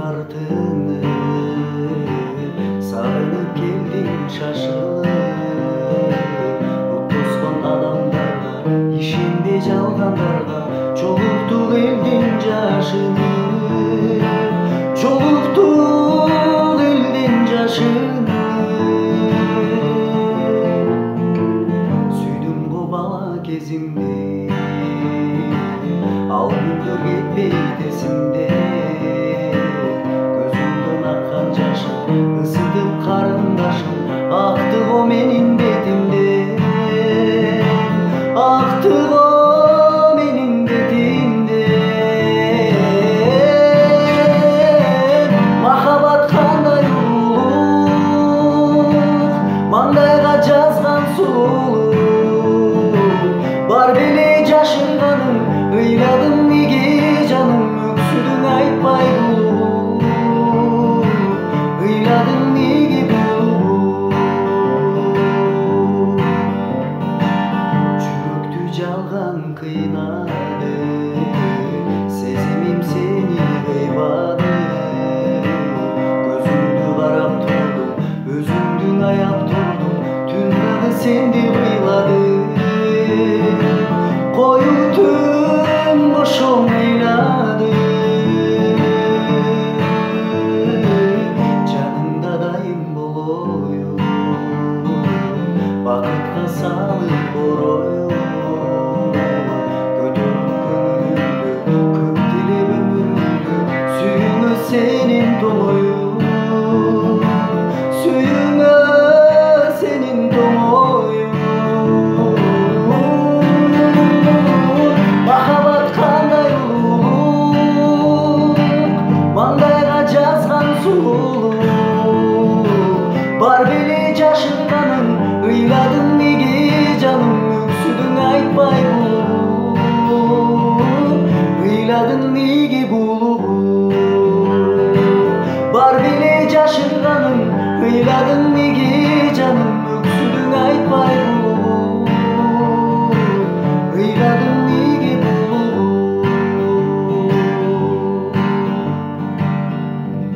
артыны сағынып келдім шашылып ұтылған адамдарға ішінде жалғандарға жолықтық елден жашыны жолықтық елден жашыны сүйдім бұ бала кезімде ал күндер кетпейді есімде көзімден аққан жашым ысытып қарындашым ақты ғо менің бетімде ақты ғо менің бетімде махаббат қандай ұлы маңдайға жазған сұлу бар беле жашырғаным ыйладым неге жаным өксүдің айтпай ыйладым неге жүректі жалған қинады сезімім сені қойбады көзіңді қарап тұрдым өзіңдің аяп тұрдым түн дағы сенде қиылады қою түн бошоң ыйлады жаныңда дайым болою бақытқа салып борою көтеріп көңілімді көп тілеп өмірімді сүйіңе сенің тоңою сүйіңе сенің тоңою махаббат қандай ұлы маңдайға жазған сұлу бар беле жашырғаның ыйладың неге жаным өксүдің айтпай ыйладың неге бар беле жашырғаның ыйладың неге жаным өксүдің айтпай